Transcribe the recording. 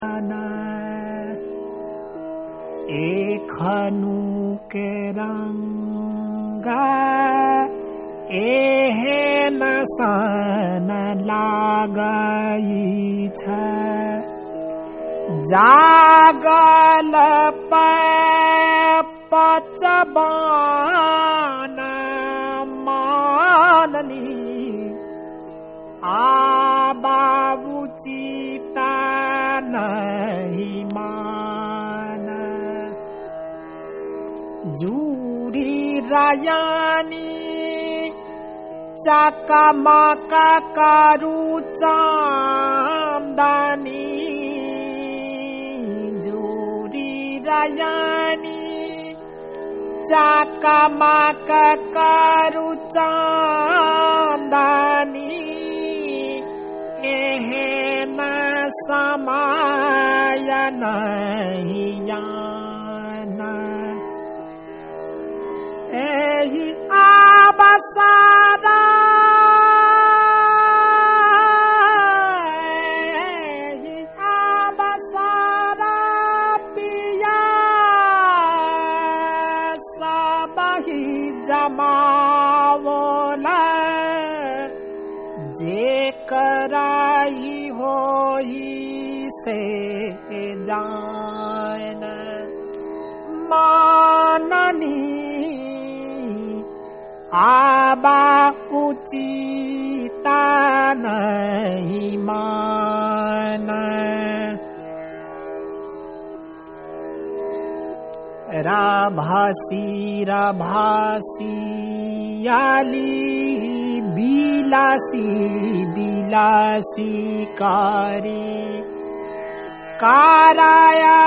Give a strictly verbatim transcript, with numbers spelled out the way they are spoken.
एखनु के रंगा एहेन सन लागई छ जागल पचबान माननी आबाबु चिता नहीं मान जूरी रायानी चकमका करू चांदनी जूरी रायानी चकमका करू चांदनी एहेन समय नहीं जाना एहि आबसारा एहि आबसारा पिया सबहि जमावला जे कराई होई से जान माननी आबा उचिता नहीं मान राभासी राभासी आली बिलासी बिलासी कारी काराया